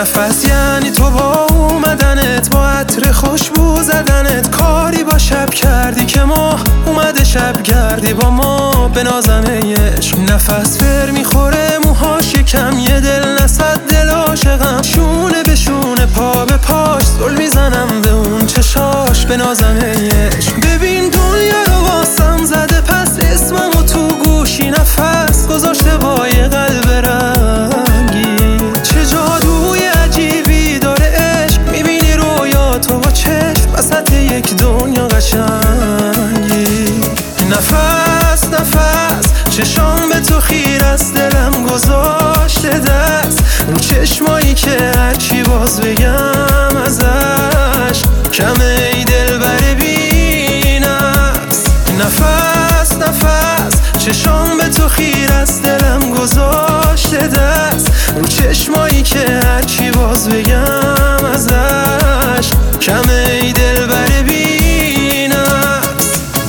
نفس یعنی تو با اومدنت، با عطر خوشبو زدنت، کاری با شب کردی که ماه اومده شب گردی با ما به نازنه عشق. نفس فر میخوره موهاش یکم، یه دل نصد دل عاشقم، شونه به شونه پا به پاش زل میزنم به اون چشاش به نازنه عشق. ببین دنیا رو واسم زده پس اسممو تو گوشی نفس گذاشته با یه قلب رنگی. چه جادوی عجیبی داره عشق، میبینی رویاتو با چشم وسط یک دنیا قشنگی. نفس نفس چشام به تو خیر است، دلم گذاشته دست رو چشمایی که هرچی باز بگم ازش کمه ای دل بره بی نفس. نفس نفس چشام به تو خیر است، دلم گذاشته دست رو چشمایی که هرچی باز بگم ازش کمه ای دل بره بی نفس.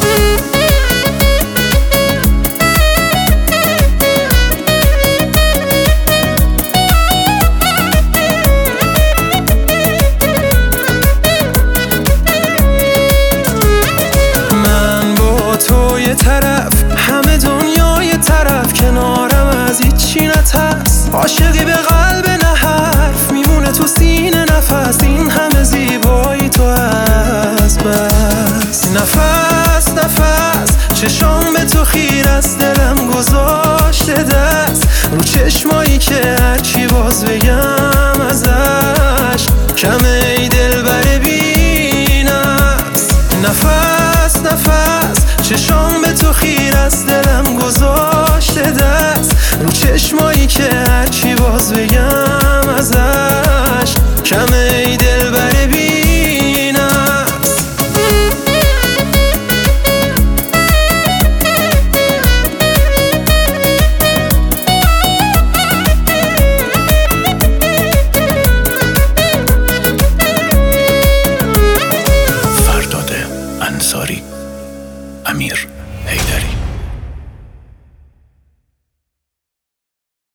من با تو یه طرف همه دنیا یه طرف، کنارم از هیچی نترس، عاشقی به قلب نه حرف میمونه تو سینه نفس، این همه زیبایی تو هست بس. نفس نفس چشام به تو خیر است، دلم گذاشته دست رو چشمایی که هرچی باز بگم ازش کمه ای دل بره بی نفس. نفس نفس چشام به تو خیر است، دلم